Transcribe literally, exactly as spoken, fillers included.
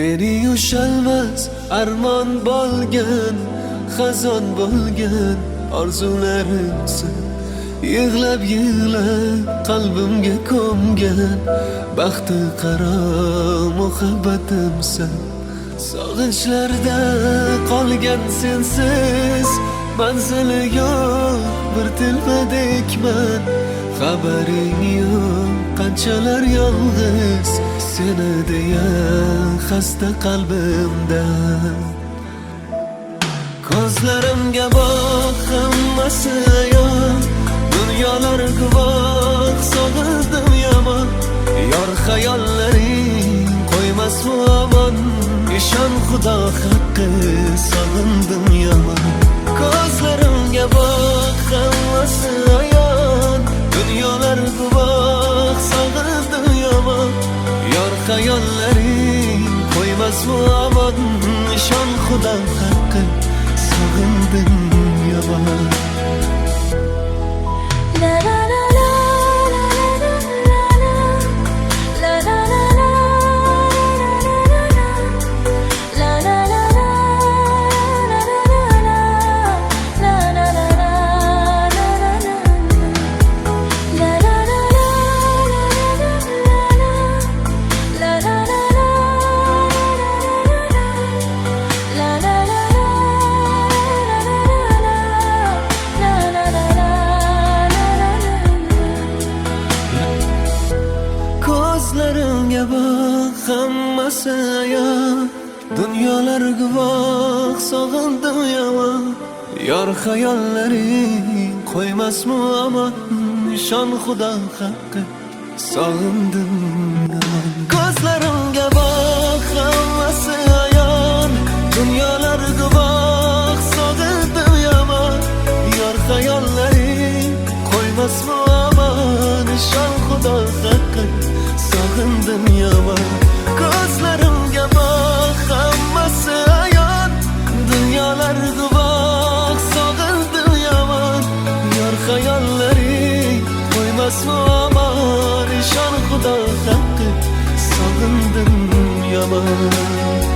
meni ushalmas armon bo'lgan, xazon bo'lgan orzularimsan. Yig'lab yig'lab qalbimga ko'mgan, baxti qaro muhabbatimsan. Sog'inchlarda qolgan sensiz, manzili yo'q bir telpadekman. Xabaring yo'q qanchalar yolg'iz, seni deya xasta qalbimda. Ko'zlarimga boq, hammasi ayon, dunyolar guvoh, sog'indim yomon. Yor xayollaring qo'ymas bu omon, ishon Xudo haqqi, sog'indim yomon. Ko'zlarimga boq, hammasi ayon, dunyolar guvoh, sog'indim yomon. Yor xayollaring qo'ymas bu omon, ishon Xudo haqqi, sog'indim yomon. La la la la la la la la la la la la la la la Ko'zlarimga boq, hammasi ayon, dunyolar guvoh, sog'indim yomon. Yor xayollaring qo'ymas muammo, ishon Xudo haqqi, sog'indim yomon. Ko'zlarimga boq, hammasi ayon, dunyolar guvoh, sog'indim yomon. Yor xayollaring qo'ymas muammo, ishon Xudo haqqi, sog'indim yomon. Ko'zlarimga boq, hammasi ayon, dunyolar guvoh, sog'indim yomon. Yor xayollaring qo'ymas muammo, ishon Xudo haqqi, sog'indim yomon.